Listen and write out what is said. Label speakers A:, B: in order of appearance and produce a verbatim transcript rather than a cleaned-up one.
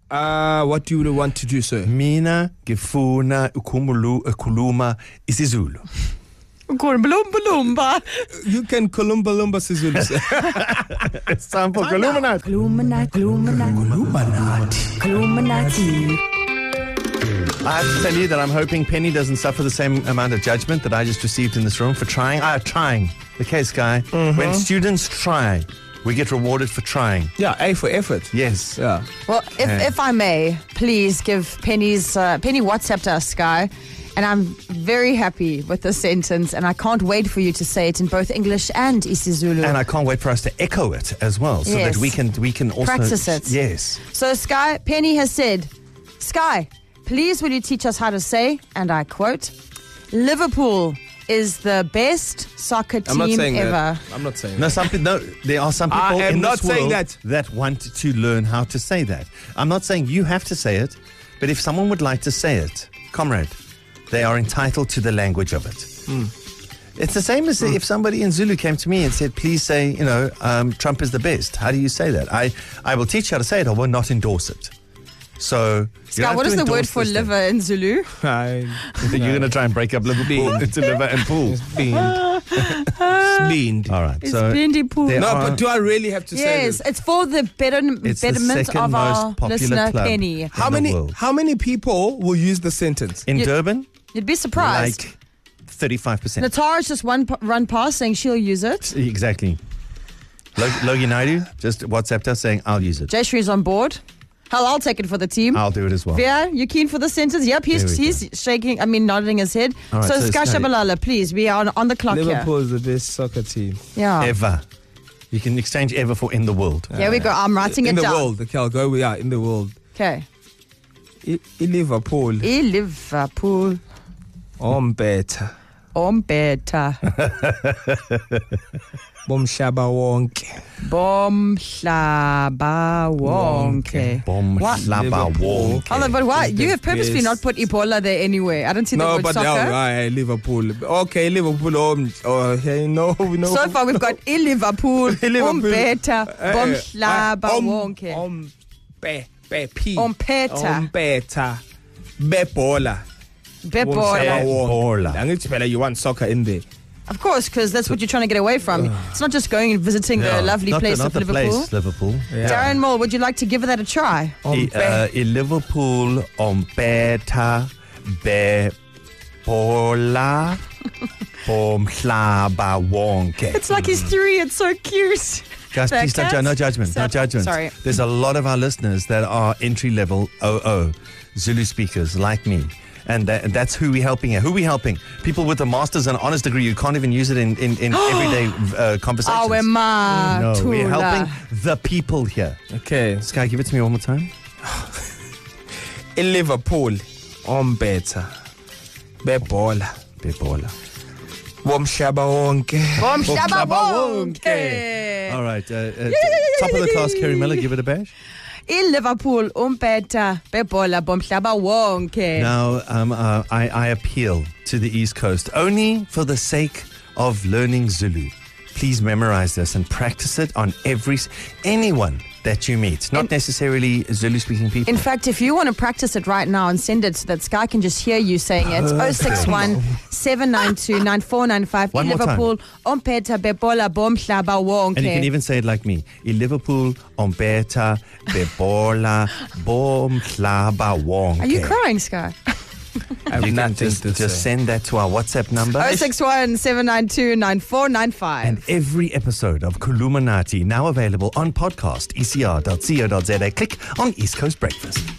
A: Uh, what do you want to do, sir?
B: Mina ngifuna ukumulu ukuluma isiZulu.
C: Kulumba.
A: You can Columba Lumba Sizulu, sir.
B: It's time for Kulumanati.
C: Kulumanati. Kulumanati. Kulumanati.
B: I have to tell you that I'm hoping Penny doesn't suffer the same amount of judgment that I just received in this room for trying. Ah, trying. Okay, Sky. Mm-hmm. When students try, we get rewarded for trying.
A: Yeah, A for effort.
B: Yes.
A: Yeah.
C: Well, if,
B: Yeah.
C: if I may, please give Penny's uh, Penny WhatsApped us, Sky, and I'm very happy with the sentence, and I can't wait for you to say it in both English and isiZulu.
B: And I can't wait for us to echo it as well, so
C: Yes.
B: that we can we can also
C: Practice it.
B: Yes.
C: So, Sky, Penny has said, Sky, please will you teach us how to say, and I quote, Liverpool is the best soccer
A: I'm not
C: team
A: saying
C: ever.
A: that. I'm not saying
B: No,
A: that.
B: some pe- no. There are some people
A: I am
B: in
A: not
B: this
A: saying
B: world
A: that.
B: that want to learn how to say that. I'm not saying you have to say it, but if someone would like to say it, comrade, they are entitled to the language of it.
A: Mm.
B: It's the same as if somebody in Zulu came to me and said, please say, you know, um, Trump is the best. How do you say that? I, I will teach you how to say it. I will not endorse it. So, you don't
C: Sky,
B: have
C: what
B: to
C: is the word
B: endorse
C: for
B: this thing.
C: liver in Zulu?
A: I,
B: You're going to try and break up Liverpool
A: Bean.
B: into liver and pool.
A: It's beamed. It's beamed.
B: All right.
C: It's
B: So
C: Bindi Pool.
B: there
A: No,
B: are-
A: but do I really have to say
C: Yes,
A: this?
C: it's for the better,
B: It's the
C: betterment
B: second
C: of our
B: most popular
C: listener,
B: club.
C: Penny.
A: How
B: in the
A: many?
B: world.
A: How many people will use the sentence?
B: in
C: You-
B: Durban,
C: You'd be surprised.
B: like thirty-five percent.
C: Natara's just one p- run past saying she'll use it.
B: Exactly. Log- Logie Naidu just WhatsApped us saying, I'll use it.
C: Jayshree's on board. Hell, I'll take it for the team.
B: I'll do it as well.
C: Via, you keen for the sentence? Yep, he's
B: There we
C: he's shaking, I mean, nodding his head.
B: All right,
C: so,
B: so
C: Sky
B: it's-
C: Shabalala, please, we are on, on the clock
A: Liverpool is the best soccer team.
C: here. Yeah.
B: Ever. You can exchange ever for in the world.
C: Here we go. I'm writing
A: in
C: it
A: the
C: down.
A: world. Okay, I'll go. Yeah, in the world.
C: Okay.
A: I, I Liverpool.
C: E Liverpool.
A: On better.
C: On better.
A: Bomshaba wonke.
C: Bom Shlaba Wonke.
B: Bomb
C: What?
B: slaba
A: Liverpool.
B: wonke.
C: Oh, but why?
A: It's
C: You
A: the
C: have purposely
A: best.
C: not put Ebola there anyway. I don't see the
A: No,
C: word
A: but
C: soccer.
A: yeah, right, Liverpool. Okay, Liverpool. Um, oh, hey, no, we know.
C: So far, we've got E Liverpool,
A: Liverpool.
C: Umbeta,
A: Eh,
C: Bom
A: eh,
C: Shlaba
A: um,
C: Wonke.
A: Um, be, be, P.
C: Umpeta.
A: Umpeta. Bebola.
C: Bebola.
B: Bebola.
A: Angithi phela you want soccer in there.
C: Of course, because that's what you're trying to get away from. It's not just going and visiting the lovely
B: Not
C: place
B: the, not
C: of
B: the
C: Liverpool.
B: place, Liverpool.
A: Yeah.
C: Darren Moore, would you like to give that a try?
B: I, uh, in Liverpool, Umbeta, Bebola, Bomb slaba wonke.
C: It's like he's three. It's so cute.
B: Guys,
C: The
B: please don't
C: cats?
B: judge. No judgment. No
C: So-
B: judgment.
C: Sorry.
B: There's a lot of our listeners that are entry level O O Zulu speakers like me. And that, that's who we're helping here. Who we helping? People with a master's and honors degree. You can't even use it in, in, in everyday uh, conversations.
C: Awe ma
B: no, we're
C: tula.
B: helping the people here.
A: Okay.
B: Sky, give it to me one more time.
A: In Liverpool. On better. Bebola.
B: Bebola.
A: Bomshaba wonke.
C: Bom
A: Bomhlaba
C: Shlaba
A: wonke.
C: Wonke.
B: All right. Uh, uh, top of the class, Kerry Miller, give it a bash.
C: In Liverpool, Umpeta, Bebola, Bom Shlaba Wonke.
B: Now, um, uh, I, I appeal to the East Coast only for the sake of learning Zulu. Please memorize this and practice it on every anyone that you meet, not
C: In-
B: necessarily Zulu-speaking people.
C: In fact, if you want to practice it right now and send it so that Sky can just hear you saying it, oh six one, seven nine two, nine four nine five.
B: One
C: in
B: more time.
C: Liverpool, Umpeta, Bebola, Bom Shlaba Wonke.
B: And you can even say it like me. In Liverpool, Umbeta, Bebola, Bom Hlaba Wonke.
C: Are you crying, Sky?
A: I have
B: You can
A: nothing
B: just,
A: to
B: just
A: say.
B: send that to our WhatsApp number.
C: oh six one, seven nine two, nine four nine five.
B: And every episode of Kulumanati now available on podcast, e c r dot co dot z a. Click on East Coast Breakfast.